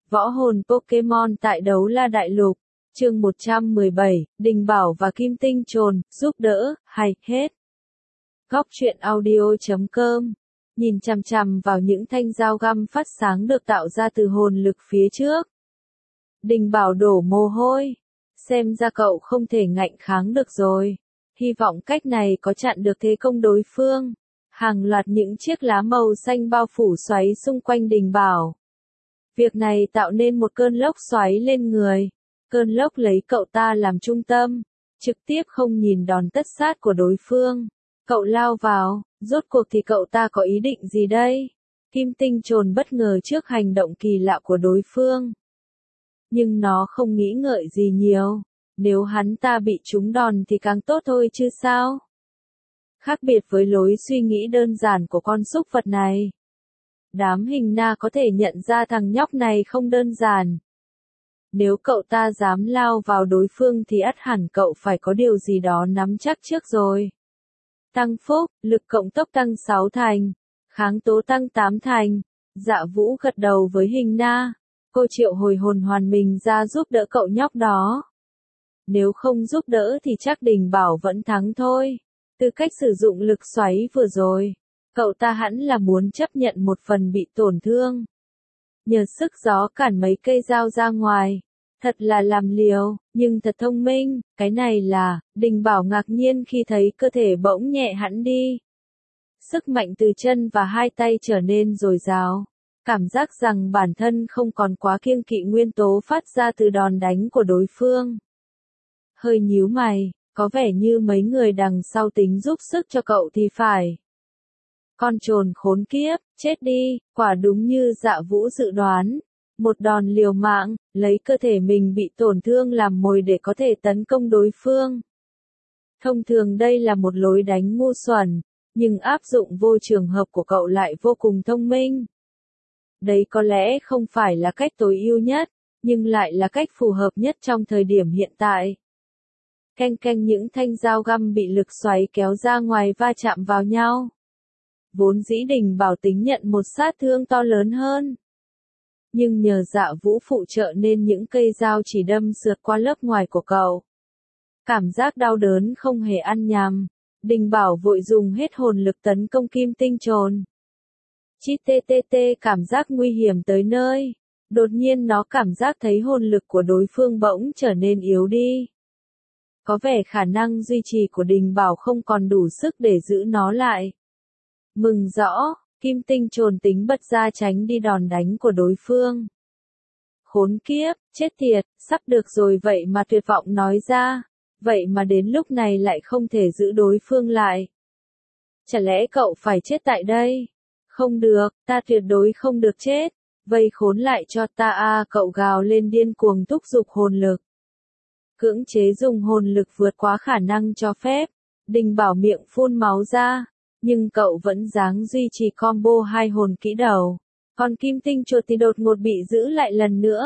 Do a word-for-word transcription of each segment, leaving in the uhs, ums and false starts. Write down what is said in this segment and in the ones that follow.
Võ hồn Pokemon tại Đấu La Đại Lục, chương một trăm mười bảy, Đình Bảo và Kim Tinh Trồn, giúp đỡ, hay, hết. Góc truyện audio chấm com, nhìn chằm chằm vào những thanh dao găm phát sáng được tạo ra từ hồn lực phía trước. Đình Bảo đổ mồ hôi, xem ra cậu không thể ngạnh kháng được rồi. Hy vọng cách này có chặn được thế công đối phương. Hàng loạt những chiếc lá màu xanh bao phủ xoáy xung quanh Đình Bảo. Việc này tạo nên một cơn lốc xoáy lên người. Cơn lốc lấy cậu ta làm trung tâm, trực tiếp không nhìn đòn tất sát của đối phương. Cậu lao vào, rốt cuộc thì cậu ta có ý định gì đây? Kim Tinh Trồn bất ngờ trước hành động kỳ lạ của đối phương. Nhưng nó không nghĩ ngợi gì nhiều. Nếu hắn ta bị trúng đòn thì càng tốt thôi chứ sao? Khác biệt với lối suy nghĩ đơn giản của con súc vật này. Đám hình na có thể nhận ra thằng nhóc này không đơn giản. Nếu cậu ta dám lao vào đối phương thì ắt hẳn cậu phải có điều gì đó nắm chắc trước rồi. Tăng phúc, lực cộng tốc tăng sáu thành, kháng tố tăng tám thành. Dạ Vũ gật đầu với hình na. Cô triệu hồi hồn hoàn mình ra giúp đỡ cậu nhóc đó. Nếu không giúp đỡ thì chắc Đình Bảo vẫn thắng thôi. Từ cách sử dụng lực xoáy vừa rồi, cậu ta hẳn là muốn chấp nhận một phần bị tổn thương. Nhờ sức gió cản mấy cây dao ra ngoài. Thật là làm liều, nhưng thật thông minh. Cái này là, Đình Bảo ngạc nhiên khi thấy cơ thể bỗng nhẹ hẳn đi. Sức mạnh từ chân và hai tay trở nên dồi dào. Cảm giác rằng bản thân không còn quá kiêng kỵ nguyên tố phát ra từ đòn đánh của đối phương. Hơi nhíu mày, có vẻ như mấy người đằng sau tính giúp sức cho cậu thì phải. Con trồn khốn kiếp, chết đi, quả đúng như Dạ Vũ dự đoán. Một đòn liều mạng, lấy cơ thể mình bị tổn thương làm mồi để có thể tấn công đối phương. Thông thường đây là một lối đánh ngu xuẩn, nhưng áp dụng vô trường hợp của cậu lại vô cùng thông minh. Đấy có lẽ không phải là cách tối ưu nhất, nhưng lại là cách phù hợp nhất trong thời điểm hiện tại. Canh canh những thanh dao găm bị lực xoáy kéo ra ngoài va chạm vào nhau. Vốn dĩ Đình Bảo tính nhận một sát thương to lớn hơn. Nhưng nhờ Dạ Vũ phụ trợ nên những cây dao chỉ đâm sượt qua lớp ngoài của cậu. Cảm giác đau đớn không hề ăn nhầm. Đình Bảo vội dùng hết hồn lực tấn công Kim Tinh Trồn. Chi tê tê tê cảm giác nguy hiểm tới nơi. Đột nhiên nó cảm giác thấy hồn lực của đối phương bỗng trở nên yếu đi. Có vẻ khả năng duy trì của Đình Bảo không còn đủ sức để giữ nó lại. Mừng rõ, Kim Tinh Trồn tính bật ra tránh đi đòn đánh của đối phương. Khốn kiếp, chết tiệt, sắp được rồi vậy mà tuyệt vọng nói ra. Vậy mà đến lúc này lại không thể giữ đối phương lại. Chả lẽ cậu phải chết tại đây? Không được, ta tuyệt đối không được chết. Vây khốn lại cho ta a, cậu gào lên điên cuồng thúc giục hồn lực. Cưỡng chế dùng hồn lực vượt quá khả năng cho phép. Đình Bảo miệng phun máu ra. Nhưng cậu vẫn dáng duy trì combo hai hồn kỹ đầu. Còn Kim Tinh Chuột thì đột ngột bị giữ lại lần nữa.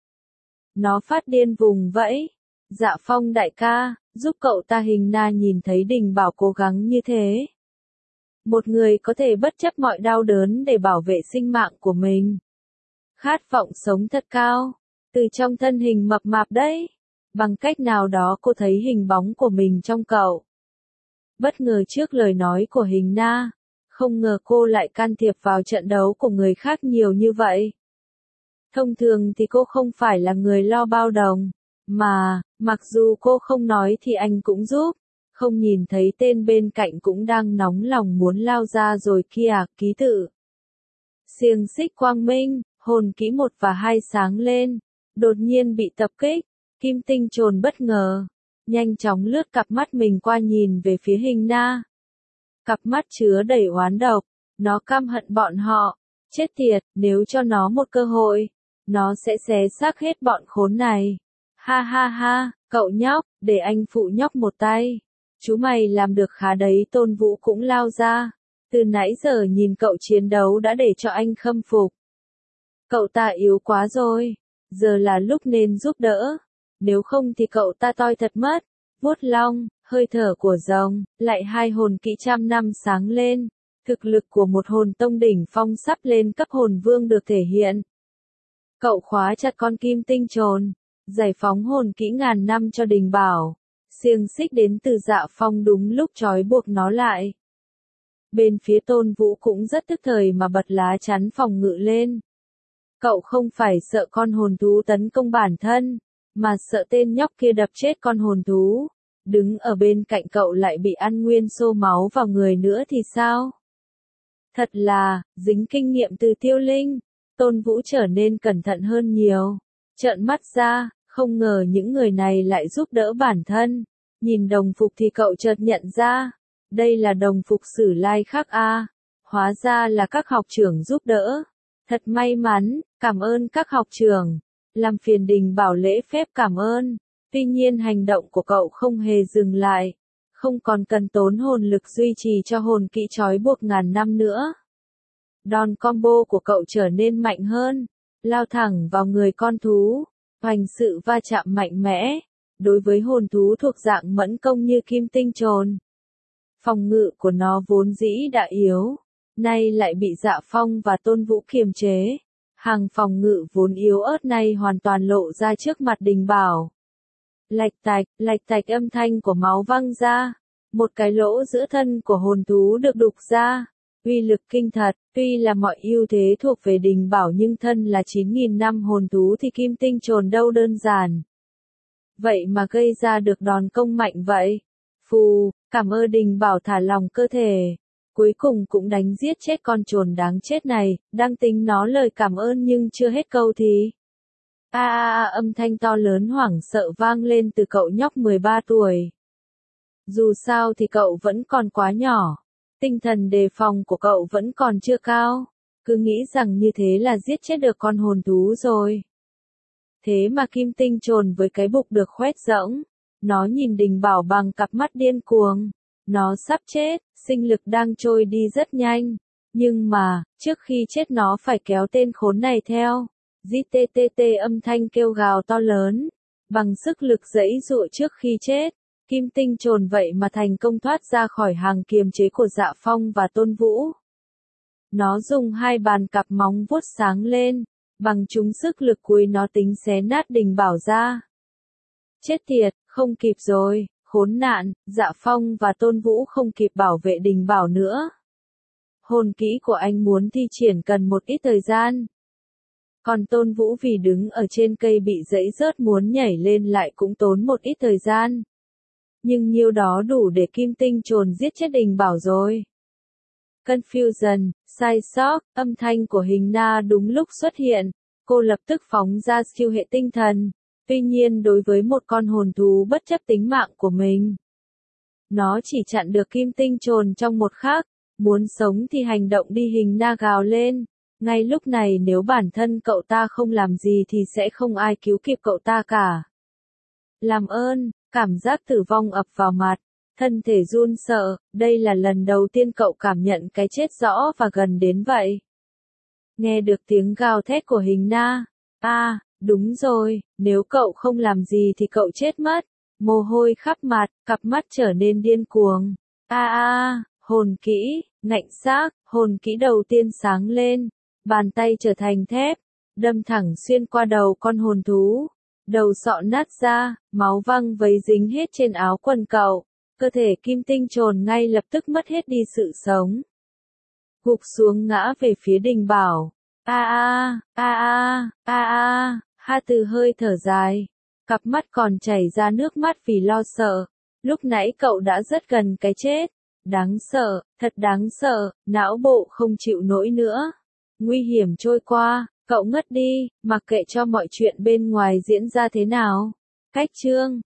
Nó phát điên vùng vẫy. Dạ Phong đại ca, giúp cậu ta. Hình na nhìn thấy Đình Bảo cố gắng như thế. Một người có thể bất chấp mọi đau đớn để bảo vệ sinh mạng của mình. Khát vọng sống thật cao. Từ trong thân hình mập mạp đấy. Bằng cách nào đó cô thấy hình bóng của mình trong cậu. Bất ngờ trước lời nói của hình na. Không ngờ cô lại can thiệp vào trận đấu của người khác nhiều như vậy. Thông thường thì cô không phải là người lo bao đồng. Mà, mặc dù cô không nói thì anh cũng giúp. Không nhìn thấy tên bên cạnh cũng đang nóng lòng muốn lao ra rồi kia, ký tự. Xiềng xích quang minh, hồn kỹ một và hai sáng lên. Đột nhiên bị tập kích. Kim Tinh Trồn bất ngờ. Nhanh chóng lướt cặp mắt mình qua nhìn về phía hình na. Cặp mắt chứa đầy oán độc. Nó căm hận bọn họ. Chết tiệt, nếu cho nó một cơ hội. Nó sẽ xé xác hết bọn khốn này. Ha ha ha, cậu nhóc, để anh phụ nhóc một tay. Chú mày làm được khá đấy. Tôn Vũ cũng lao ra. Từ nãy giờ nhìn cậu chiến đấu đã để cho anh khâm phục. Cậu ta yếu quá rồi. Giờ là lúc nên giúp đỡ. Nếu không thì cậu ta toi thật mất. Vuốt long, hơi thở của rồng, lại hai hồn kỹ trăm năm sáng lên. Thực lực của một hồn tông đỉnh phong sắp lên cấp hồn vương được thể hiện. Cậu khóa chặt con kim tinh trồn, giải phóng hồn kỹ ngàn năm cho Đình Bảo. Xiềng xích đến từ Dạ Phong đúng lúc trói buộc nó lại. Bên phía Tôn Vũ cũng rất tức thời mà bật lá chắn phòng ngự lên. Cậu không phải sợ con hồn thú tấn công bản thân, mà sợ tên nhóc kia đập chết con hồn thú. Đứng ở bên cạnh cậu lại bị ăn nguyên xô máu vào người nữa thì sao? Thật là, dính kinh nghiệm từ Tiêu Linh, Tôn Vũ trở nên cẩn thận hơn nhiều. Trợn mắt ra, không ngờ những người này lại giúp đỡ bản thân. Nhìn đồng phục thì cậu chợt nhận ra, đây là đồng phục Sử Lai Khắc a, hóa ra là các học trưởng giúp đỡ. Thật may mắn, cảm ơn các học trưởng. Làm phiền Đình Bảo lễ phép cảm ơn. Tuy nhiên hành động của cậu không hề dừng lại, không còn cần tốn hồn lực duy trì cho hồn kỹ trói buộc ngàn năm nữa. Đòn combo của cậu trở nên mạnh hơn, lao thẳng vào người con thú, hoành sự va chạm mạnh mẽ. Đối với hồn thú thuộc dạng mẫn công như kim tinh trồn, phòng ngự của nó vốn dĩ đã yếu, nay lại bị Dạ Phong và Tôn Vũ kiềm chế. Hàng phòng ngự vốn yếu ớt này hoàn toàn lộ ra trước mặt Đình Bảo. Lạch tạch, lạch tạch âm thanh của máu văng ra, một cái lỗ giữa thân của hồn thú được đục ra, uy lực kinh thật. Tuy là mọi ưu thế thuộc về Đình Bảo nhưng thân là chín nghìn năm hồn thú thì kim tinh trồn đâu đơn giản. Vậy mà gây ra được đòn công mạnh vậy. Phù, cảm ơn Đình Bảo thả lòng cơ thể. Cuối cùng cũng đánh giết chết con trồn đáng chết này, đang tính nói lời cảm ơn nhưng chưa hết câu thì. A a a âm thanh to lớn hoảng sợ vang lên từ cậu nhóc mười ba tuổi. Dù sao thì cậu vẫn còn quá nhỏ. Tinh thần đề phòng của cậu vẫn còn chưa cao. Cứ nghĩ rằng như thế là giết chết được con hồn thú rồi. Thế mà kim tinh trồn với cái bụng được khoét rỗng. Nó nhìn Đình Bảo bằng cặp mắt điên cuồng. Nó sắp chết, sinh lực đang trôi đi rất nhanh. Nhưng mà, trước khi chết nó phải kéo tên khốn này theo. Gitt âm thanh kêu gào to lớn. Bằng sức lực giãy giụa trước khi chết. Kim tinh trồn vậy mà thành công thoát ra khỏi hàng kiềm chế của Dạ Phong và Tôn Vũ. Nó dùng hai bàn cặp móng vuốt sáng lên. Bằng chúng sức lực cuối nó tính xé nát Đình Bảo ra. Chết tiệt, không kịp rồi, khốn nạn. Dạ Phong và Tôn Vũ không kịp bảo vệ Đình Bảo nữa. Hồn kỹ của anh muốn thi triển cần một ít thời gian. Còn Tôn Vũ vì đứng ở trên cây bị giãy rớt muốn nhảy lên lại cũng tốn một ít thời gian. Nhưng nhiêu đó đủ để kim tinh trồn giết chết Đình Bảo rồi. Confusion, sai sót, âm thanh của Hình Na đúng lúc xuất hiện. Cô lập tức phóng ra siêu hệ tinh thần. Tuy nhiên đối với một con hồn thú bất chấp tính mạng của mình, nó chỉ chặn được kim tinh trồn trong một khắc. Muốn sống thì hành động đi. Hình Na gào lên. Ngay lúc này nếu bản thân cậu ta không làm gì thì sẽ không ai cứu kịp cậu ta cả. Làm ơn, cảm giác tử vong ập vào mặt. Thân thể run sợ, đây là lần đầu tiên cậu cảm nhận cái chết rõ và gần đến vậy. Nghe được tiếng gào thét của Hình Na. À, đúng rồi, nếu cậu không làm gì thì cậu chết mất. Mồ hôi khắp mặt, cặp mắt trở nên điên cuồng. A a, hồn kỹ, ngạnh xác, hồn kỹ đầu tiên sáng lên. Bàn tay trở thành thép, đâm thẳng xuyên qua đầu con hồn thú. Đầu sọ nát ra, máu văng vấy dính hết trên áo quần cậu. Cơ thể kim tinh trồn ngay lập tức mất hết đi sự sống. Gục xuống ngã về phía Đình Bảo. A a, a a, a a, Ha Từ hơi thở dài. Cặp mắt còn chảy ra nước mắt vì lo sợ. Lúc nãy cậu đã rất gần cái chết. Đáng sợ, thật đáng sợ, não bộ không chịu nổi nữa. Nguy hiểm trôi qua, cậu ngất đi, mặc kệ cho mọi chuyện bên ngoài diễn ra thế nào. Cách chương